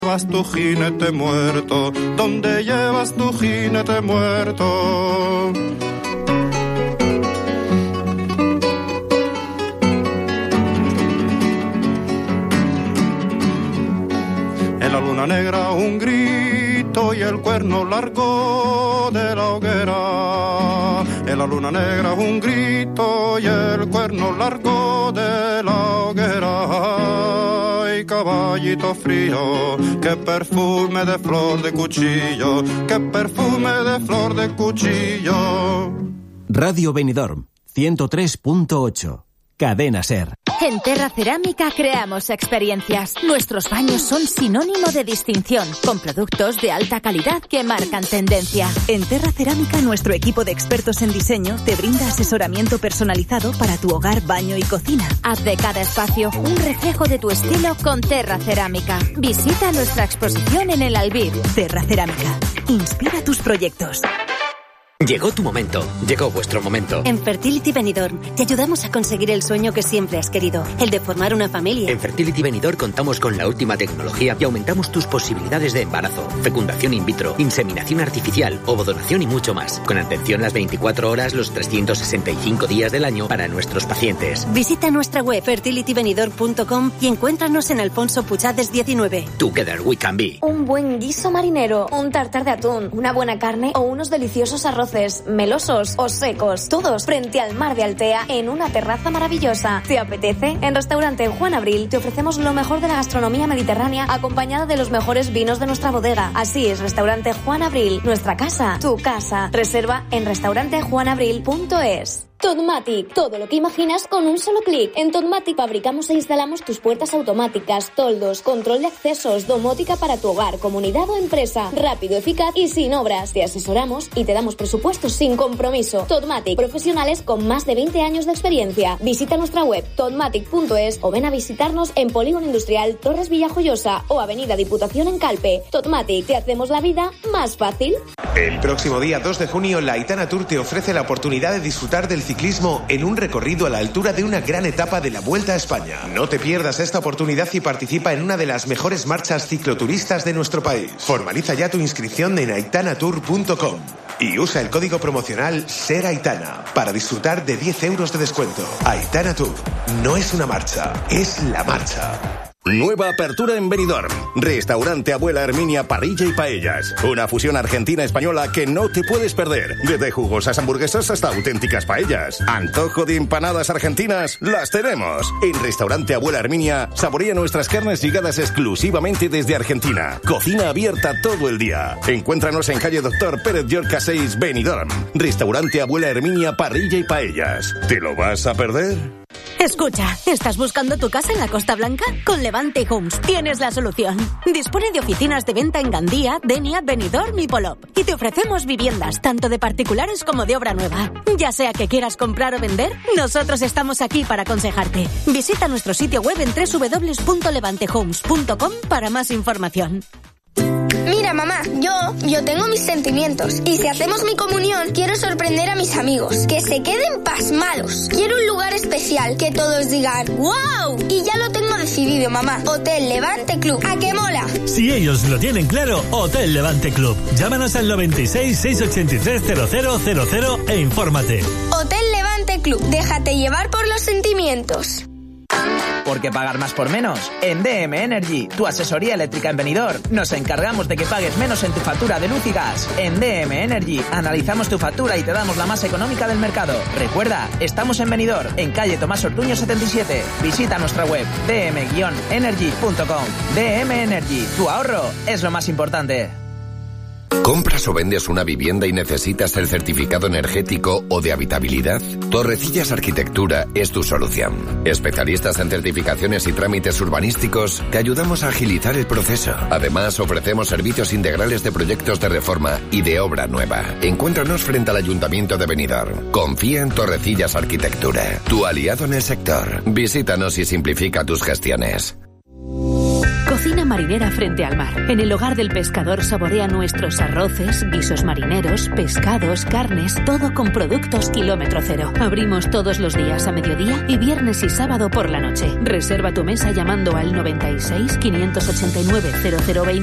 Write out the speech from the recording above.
llevas tu jinete muerto? ¿Dónde llevas tu jinete muerto? En la luna negra un grito y el cuerno largo de la hoguera. En la luna negra un grito y el cuerno largo de la hoguera. Ay, caballito frío, qué perfume de flor de cuchillo, qué perfume de flor de cuchillo. Radio Benidorm, 103.8. Cadena SER. En Terra Cerámica creamos experiencias. Nuestros baños son sinónimo de distinción, con productos de alta calidad que marcan tendencia. En Terra Cerámica, nuestro equipo de expertos en diseño te brinda asesoramiento personalizado para tu hogar, baño y cocina. Haz de cada espacio un reflejo de tu estilo con Terra Cerámica. Visita nuestra exposición en el Albir. Terra Cerámica. Inspira tus proyectos. Llegó tu momento, llegó vuestro momento. En Fertility Benidorm te ayudamos a conseguir el sueño que siempre has querido, el de formar una familia. En Fertility Benidorm contamos con la última tecnología y aumentamos tus posibilidades de embarazo, fecundación in vitro, inseminación artificial, ovodonación y mucho más. Con atención las 24 horas, los 365 días del año para nuestros pacientes. Visita nuestra web fertilitybenidorm.com y encuéntranos en Alfonso Puchades 19. Together we can be. Un buen guiso marinero, un tartar de atún, una buena carne o unos deliciosos arroces melosos o secos, todos frente al mar de Altea en una terraza maravillosa. ¿Te apetece? En Restaurante Juan Abril te ofrecemos lo mejor de la gastronomía mediterránea acompañada de los mejores vinos de nuestra bodega. Así es, Restaurante Juan Abril, nuestra casa, tu casa. Reserva en restaurantejuanabril.es. Totmatic, todo lo que imaginas con un solo clic. En Totmatic fabricamos e instalamos tus puertas automáticas, toldos, control de accesos, domótica para tu hogar, comunidad o empresa. Rápido, eficaz y sin obras. Te asesoramos y te damos presupuestos sin compromiso. Totmatic, profesionales con más de 20 años de experiencia. Visita nuestra web totmatic.es o ven a visitarnos en Polígono Industrial Torres Villajoyosa o Avenida Diputación en Calpe. Totmatic, te hacemos la vida más fácil. El próximo día 2 de junio, la Aitana Tour te ofrece la oportunidad de disfrutar del ciclismo en un recorrido a la altura de una gran etapa de la Vuelta a España. No te pierdas esta oportunidad y participa en una de las mejores marchas cicloturistas de nuestro país. Formaliza ya tu inscripción en aitanatour.com y usa el código promocional SERAITANA para disfrutar de 10 euros de descuento. Aitana Tour no es una marcha, es la marcha. Nueva apertura en Benidorm. Restaurante Abuela Herminia Parrilla y Paellas. Una fusión argentina-española que no te puedes perder. Desde jugosas hamburguesas hasta auténticas paellas. Antojo de empanadas argentinas, las tenemos. En Restaurante Abuela Herminia, saborea nuestras carnes llegadas exclusivamente desde Argentina. Cocina abierta todo el día. Encuéntranos en calle Doctor Pérez Llorca 6, Benidorm. Restaurante Abuela Herminia Parrilla y Paellas. ¿Te lo vas a perder? Escucha, ¿estás buscando tu casa en la Costa Blanca? Con Levante Homes tienes la solución. Dispone de oficinas de venta en Gandía, Denia, Benidorm y Polop. Y te ofrecemos viviendas, tanto de particulares como de obra nueva. Ya sea que quieras comprar o vender, nosotros estamos aquí para aconsejarte. Visita nuestro sitio web en www.levantehomes.com para más información. Mira, mamá, yo tengo mis sentimientos. Y si hacemos mi comunión, quiero sorprender a mis amigos. Que se queden pasmados. Quiero un lugar especial, que todos digan ¡wow! Y ya lo tengo decidido, mamá. Hotel Levante Club. ¿A qué mola? Si ellos lo tienen claro, Hotel Levante Club. Llámanos al 96 683 0000 e infórmate. Hotel Levante Club. Déjate llevar por los sentimientos. ¿Por qué pagar más por menos? En DM Energy, tu asesoría eléctrica en Benidorm, nos encargamos de que pagues menos en tu factura de luz y gas. En DM Energy, analizamos tu factura y te damos la más económica del mercado. Recuerda, estamos en Benidorm, en calle Tomás Ortuño 77. Visita nuestra web, dm-energy.com. DM Energy, tu ahorro es lo más importante. ¿Compras o vendes una vivienda y necesitas el certificado energético o de habitabilidad? Torrecillas Arquitectura es tu solución. Especialistas en certificaciones y trámites urbanísticos, te ayudamos a agilizar el proceso. Además, ofrecemos servicios integrales de proyectos de reforma y de obra nueva. Encuéntranos frente al Ayuntamiento de Benidorm. Confía en Torrecillas Arquitectura, tu aliado en el sector. Visítanos y simplifica tus gestiones. Cocina marinera frente al mar. En el hogar del pescador saborea nuestros arroces, guisos marineros, pescados, carnes, todo con productos kilómetro cero. Abrimos todos los días a mediodía y viernes y sábado por la noche. Reserva tu mesa llamando al 96 589 0020